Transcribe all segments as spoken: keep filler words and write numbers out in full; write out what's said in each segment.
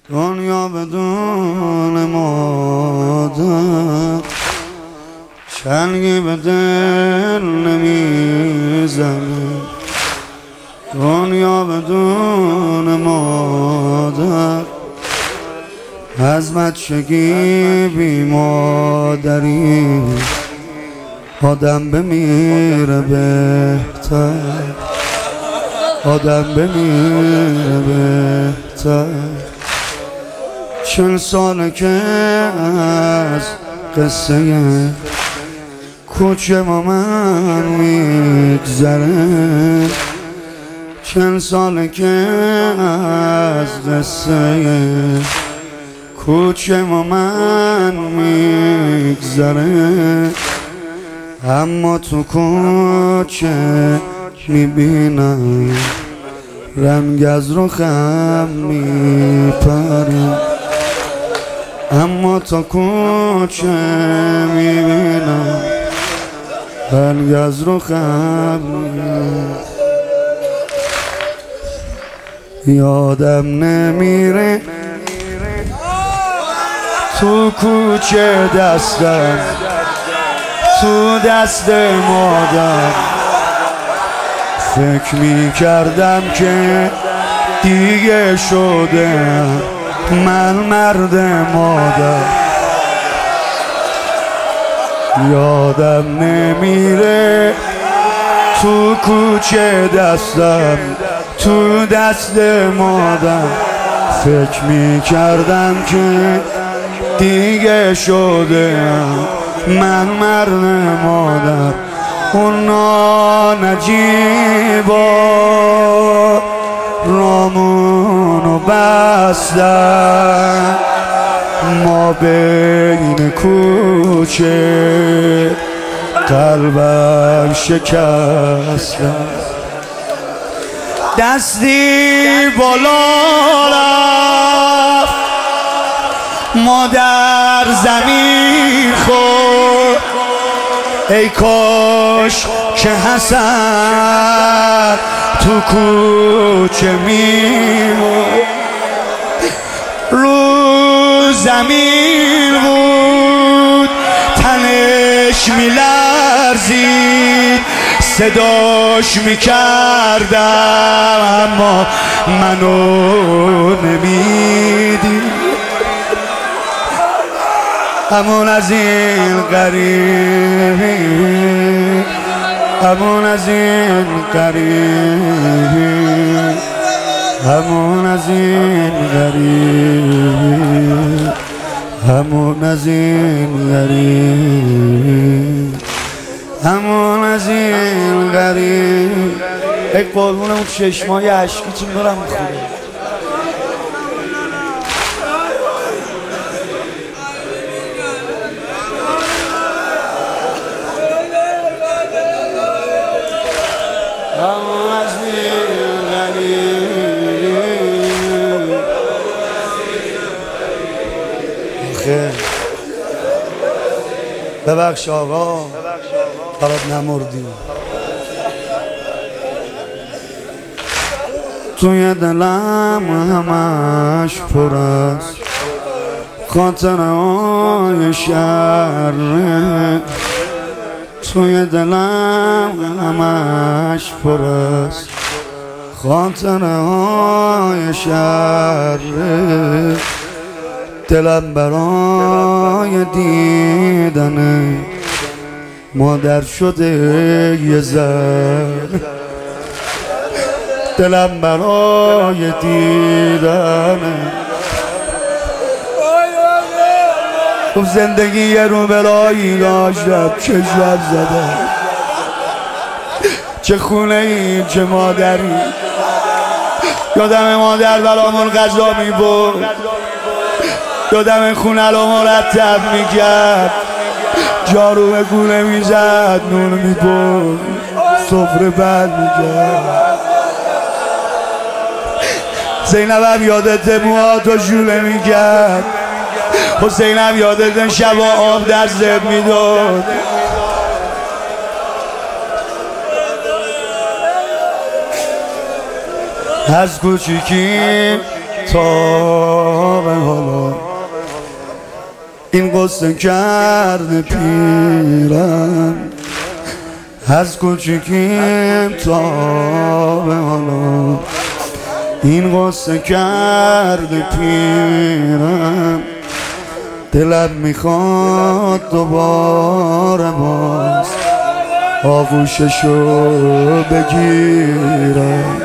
دنیا بدون مادر چنگی به دل نمیزنه. دنیا بدون مادر از بچگی بی مادری آدم بمیره بهتر، آدم بمیره بهتر. چل ساله که از قصه کوچه با من میگذره، چل ساله که از قصه کوچه با من میگذره. اما تو کوچه میبینم رنگ از رخم میپره، اما تا کوچه میبینم رنگ از رخم میپره. یادم نمیره تو کوچه دستم تو دست مادر، فکر میکردم که دیگه شده من مرد مادر. یادم نمیره تو کوچه دستم تو دست مادر، فکر میکردم که دیگه شده من مرد مادر. اونا نجیبا رامونو بستن، ما بین کوچه قلبم شکستن. دستی بالا رفت مادر زمین خورد، ای کاش که حسن تو کوچه میمون. رو زمین بود تنش میلرزید، صداش میکردم اما منو نمیدید. همون از این قریبی، همون از این قریبی، همون از این قریبی، همون از این قریبی، همون از این قریبی. ای قربون اون چشمای عشقی چی دارم میخوره. ببخش آقا برات نمردی. توی دلم همش پر است خاطرهای شر، توی دلم همش پر است خاطرهای شر. دلم برای دیدن مادر شده یه زر، دلم برای دیدن. تو زندگی یه رو بلایی داشتم چه شب زدم، چه خونه ایم چه مادری. یادم مادر برامون غذا میبرد، یادم خونه رو مرتب میکرد، جارو به خونه میزد، نون میبرد، سفره بر میکرد. زینبم یادت موهاتو ژوله میکرد، حسینم یادت شبا آب در زب میداد. از کوچیکی تا به حالا این قصه کرده پیرم از کوچیکیم تا به حالا این قصه کرده پیرم دلم میخواد دوباره باز آغوششو بگیرم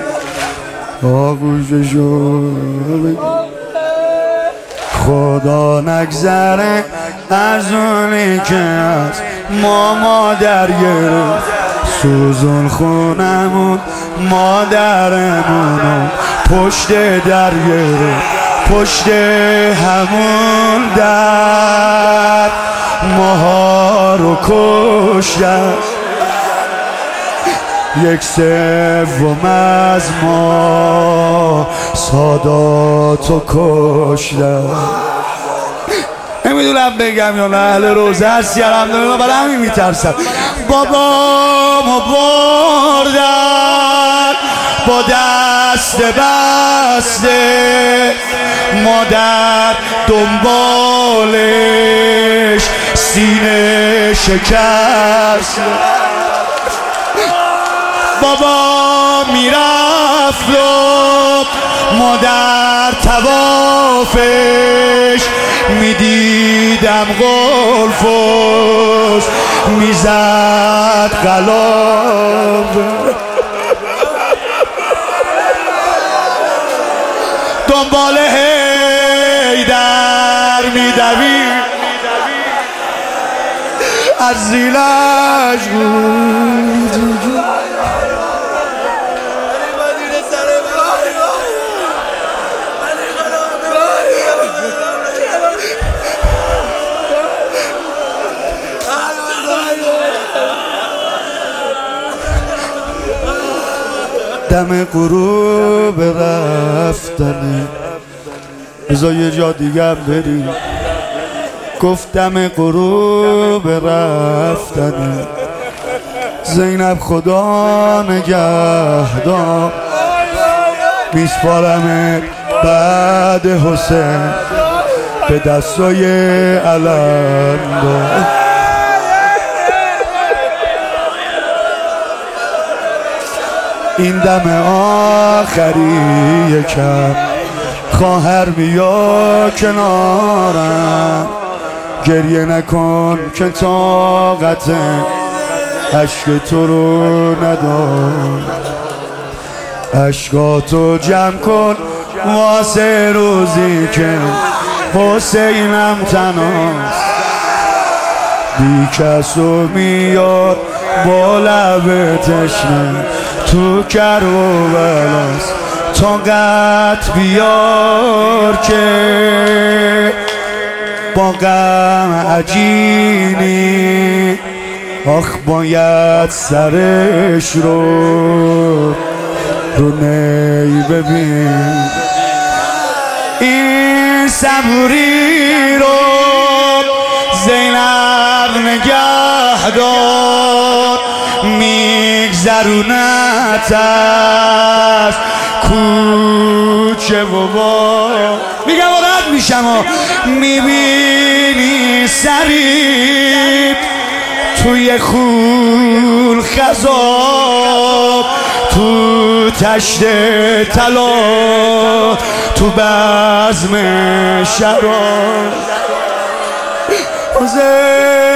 آغوششو بگیرم خدا نگذره از اونی که از ما مادر گرفت سوزون خونمون مادرمونو پشت در گرفت پشت همون در ماها رو کشتن یک سوم از ما ساداتو کشتن نمیدونم بگم یا نه اهل روزه هستی الحمدلله برای همین میترسم بابامو بردن با دست بسته مادر دنبالش سینه شکست بابا میرفت و مادر توافش میدیدم غلفش میزد غلاب دنبال حیدر میدوید از زیلش بود دم غروب رفتنه بذار یه جا دیگه بریم گفتم غروب رفتنه زینب خدا نگهدار میسپارمت بعد حسین به دستای علمدار این دم آخری یکم خواهر بیا کنارم گریه نکن که طاقت عشق تو رو ندارم عشقاتو جمع کن واسه روزی که حسینم تنهاست بی کس و میاد با لب تشنه تو کر و بلاست طاقت بیار که با غم عجینی آخ باید سرش رو رو نی ببین این صبوری رو زینب نگهدار میگذرونت از کوچه و با میگم راحت میشم و میبینی سریب توی خول خزاب تو تشت طلا تو بزم شراب